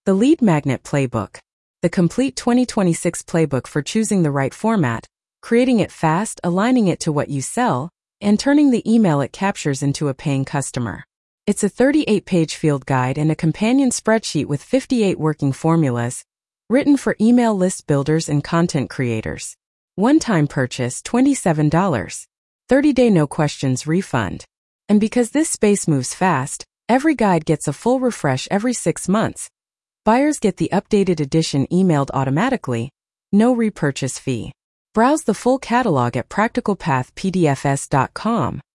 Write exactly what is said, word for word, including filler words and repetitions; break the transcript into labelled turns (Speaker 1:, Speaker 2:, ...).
Speaker 1: The Lead Magnet Playbook. The complete twenty twenty-six playbook for choosing the right format, creating it fast, aligning it to what you sell, and turning the email it captures into a paying customer. It's a thirty-eight page field guide and a companion spreadsheet with fifty-eight working formulas, written for email list builders and content creators. One-time purchase twenty-seven dollars. thirty day no questions refund. And because this space moves fast, every guide gets a full refresh every six months. Buyers get the updated edition emailed automatically, no repurchase fee. Browse the full catalog at practical path p d f s dot com.